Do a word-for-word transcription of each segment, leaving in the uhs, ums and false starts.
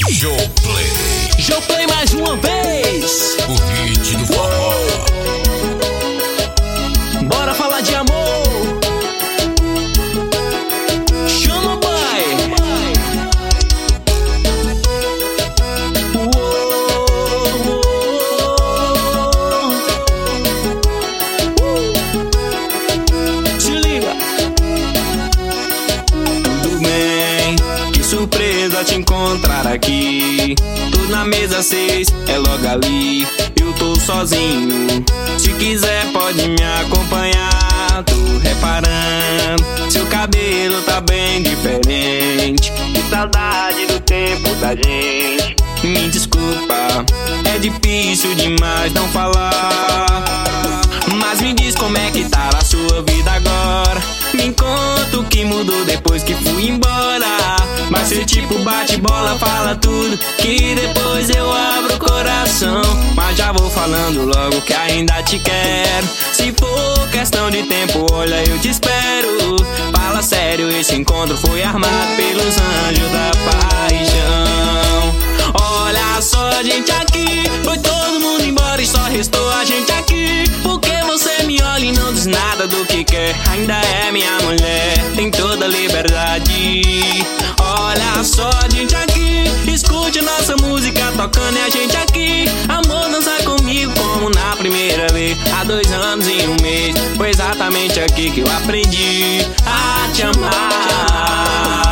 Joplay. Joplay mais uma vez. O hit do forró. Bora falar de amor. Chama, pai. Uou, uou. Se liga. Tudo bem, que surpresa te encontrar aqui. Tudo na mesa seis, é logo ali. Eu tô sozinho, se quiser pode me acompanhar. Tô reparando, seu cabelo tá bem diferente. Que saudade do tempo da gente. Me desculpa, é difícil demais não falar. Mas me diz como é que tá a sua vida agora. Me conta o que mudou depois que fui embora. Mas seu tipo bate bola, fala tudo, que depois eu abro o coração. Mas já vou falando logo que ainda te quero. Se for questão de tempo, olha, eu te espero. Fala sério, esse encontro foi armado pelos anjos da paixão. Olha só a gente aqui, foi todo mundo embora e só restou a gente aqui. Porque você me olha e não diz nada do que quer. Ainda é minha mulher, tem toda a liberdade. Olha só a gente aqui, escute nossa música tocando e a gente aqui. Amor, dança comigo como na primeira vez. Há dois anos e um mês, foi exatamente aqui que eu aprendi a te amar.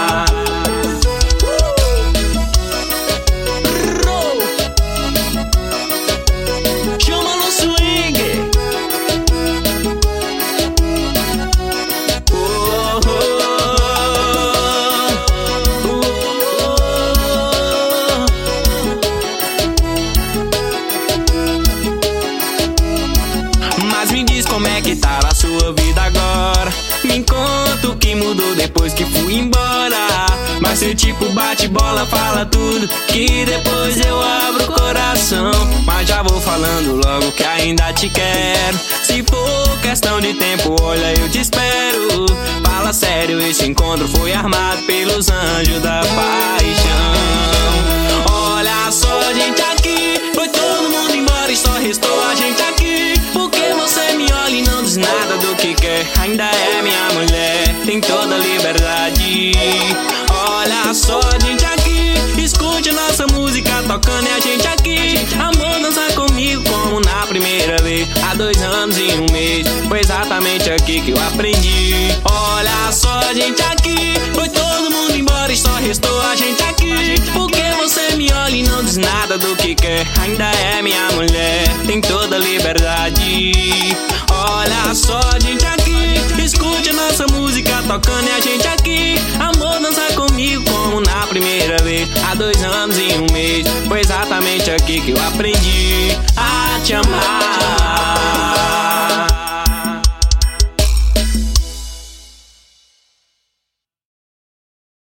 Mas me diz como é que tá a sua vida agora. Me conta o que mudou depois que fui embora. Mas seu tipo bate bola, fala tudo, que depois eu abro o coração. Mas já vou falando logo que ainda te quero. Se for questão de tempo, olha, eu te espero. Fala sério, esse encontro foi armado pelos anjos da paixão. Olha só a gente aqui, foi todo mundo embora e só restou a gente aqui. Porque você me olha e não diz nada do que quer. Ainda é minha mulher, tem toda a liberdade. Olha só a gente aqui, escute nossa música tocando e a gente aqui. Amor, dança comigo como na primeira vez. Há dois anos e um mês, foi exatamente aqui que eu aprendi. Olha só a gente aqui, foi todo mundo embora e só restou a gente aqui. Porque você me olha e não diz nada do que quer. Ainda é minha mulher, tem toda a liberdade. Olha só a gente aqui, escute nossa música tocando e a gente aqui. Amor, dança comigo como na primeira vez. Há dois anos e um mês, foi exatamente aqui que eu aprendi a te amar.